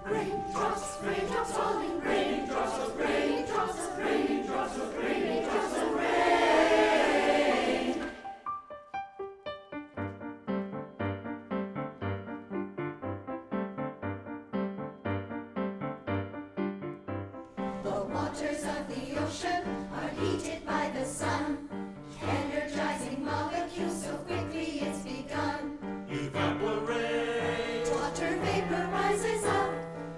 Raindrops, raindrops falling, raindrops of rain, drops of rain, drops of rain, drops of rain. The waters of the ocean are heated by the sun, energizing molecules so quickly it's begun. Evaporate. Water vapor rises up.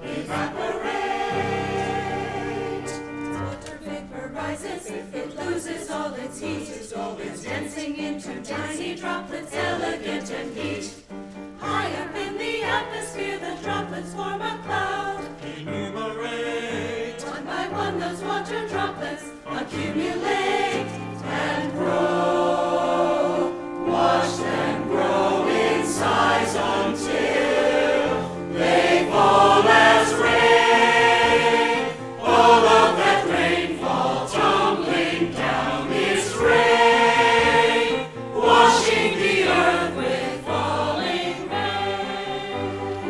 Evaporate. Water vapor rises, it loses all its heat. It's dancing into tiny droplets, elegant and neat. High up in the atmosphere, the droplets form a cloud. Enumerate. One by one, those water droplets accumulate and grow. Watch them grow in size until they fall as rain. All of that rainfall tumbling down its rain, washing the earth with falling rain.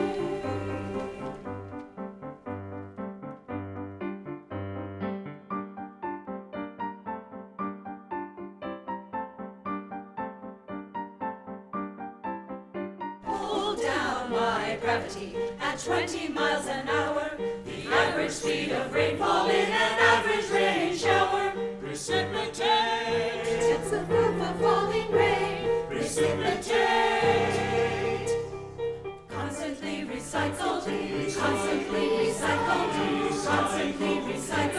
Pull down by gravity at 20 miles an hour, the average speed of rainfall in an average rain shower. Precipitate. It's a group of falling rain. Precipitate. Constantly recycled, constantly recycled, constantly recycled.